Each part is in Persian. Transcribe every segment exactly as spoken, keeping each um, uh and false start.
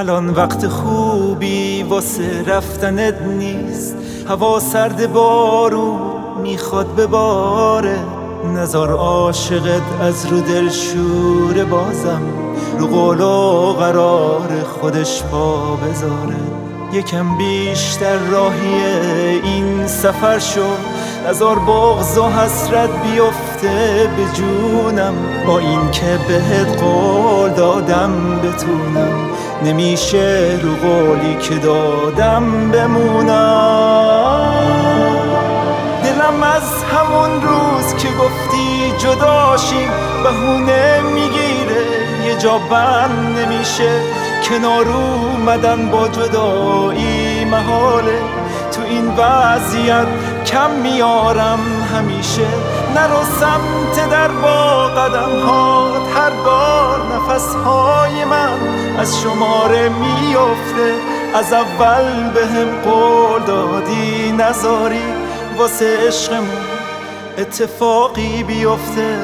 الان وقت خوبی واسه رفتنت نیست. هوا سرد، بارون میخواد بباره. نزار عاشقت از رو دل شوره، بازم رو قول و قرار خودش پا بذاره. یکم بیشتر راهی این سفر شو، نزار بغض و حسرت بیفته به جونم. با این که بهت قول دادم بتونم، نمیشه رو قولی که دادم بمونم. دلم از همون روز که گفتی جداشیم بهونه میگیره، یه جا بند نمیشه. کنار اومدن با جدایی محاله. تو این وضعیت کم میارم همیشه. نرو سمت در با قدم ها، هر بار نفس های من از شماره میفته. از اول بهم قول دادی نذاری واسه عشقمون اتفاقی بیفته.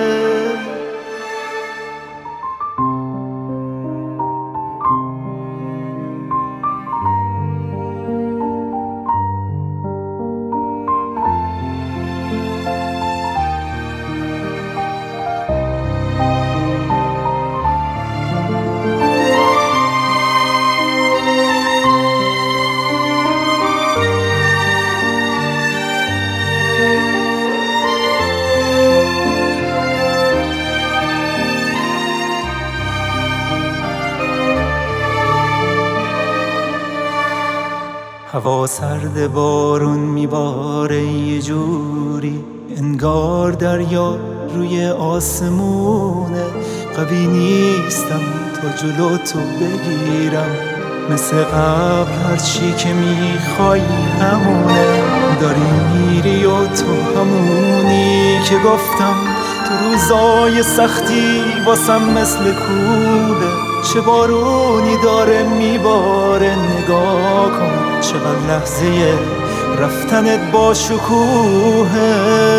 هوا سرد، بارون میباره یه جوری، انگار دریا روی آسمونه. قوی نیستم تا جلو تو بگیرم، مثل قبل هرچی که میخوای همونه. داری میری و تو همونی که گفتم. تو روزای سختی واسم مثل کوله، چه بارونی داره میباره. نگاه کن چقدر لحظه رفتنت با شکوهه.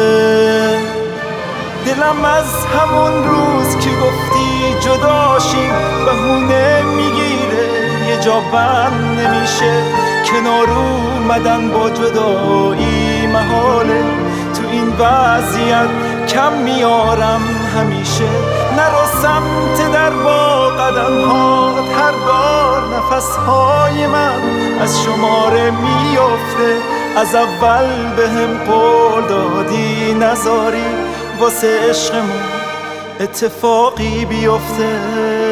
دلم از همون روز که گفتی جداشیم بهونه میگیره، یه جا بند نمیشه. کنار اومدن با جدایی محاله. تو این وضعیت کم میارم همیشه. نرو سمت در با قدم ها، هر بار نفس های من از شماره میفته. از اول بهم قول دادی نذاری واسه عشقمون اتفاقی بیفته.